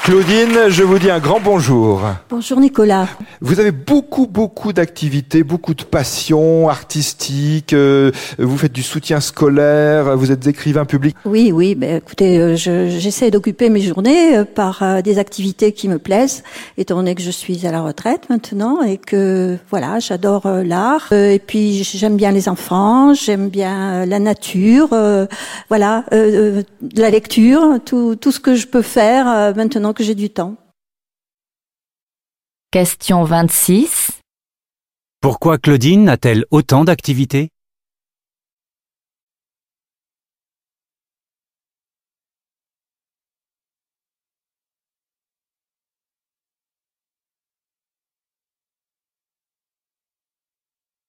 Claudine, je vous dis un grand bonjour. Bonjour Nicolas. Vous avez beaucoup d'activités, beaucoup de passions artistiques, vous faites du soutien scolaire, vous êtes écrivain public. Oui, écoutez, j'essaie d'occuper mes journées par des activités qui me plaisent, étant donné que je suis à la retraite maintenant et que voilà, j'adore l'art. Et puis j'aime bien les enfants, j'aime bien la nature, la lecture, tout ce que je peux faire maintenant que j'ai du temps. Question 26. Pourquoi Claudine a-t-elle autant d'activités ?